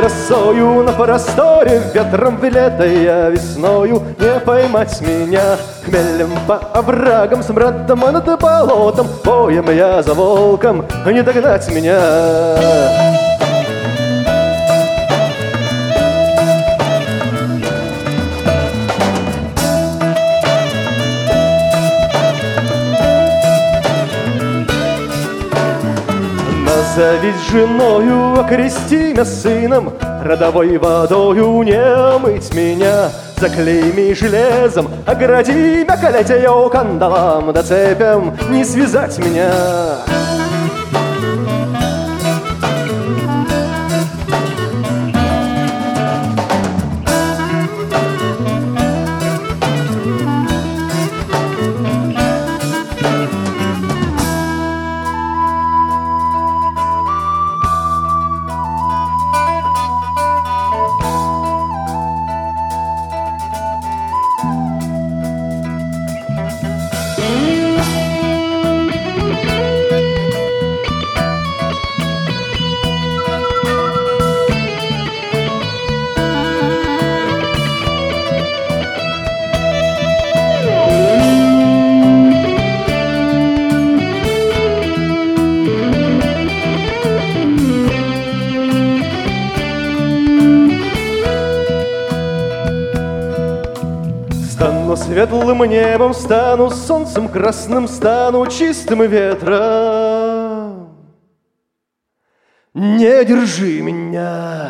росою на просторе, ветром влетая весною, не поймать меня. Хмелем по оврагам, смрадом над болотом, боем я за волком, не догнать меня. Назовись женою, окрести меня сыном, родовой водою не мыть меня. Заклейми железом, огради меня колетею кандалам, да цепям не связать меня. Стану светлым небом, стану солнцем красным, стану чистым ветром. Не держи меня.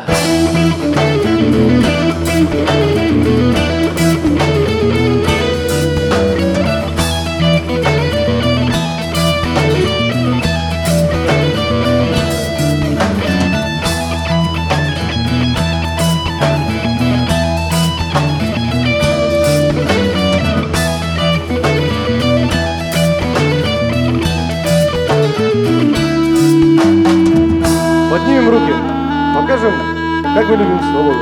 Поднимем руки, покажем, как мы любим свободу.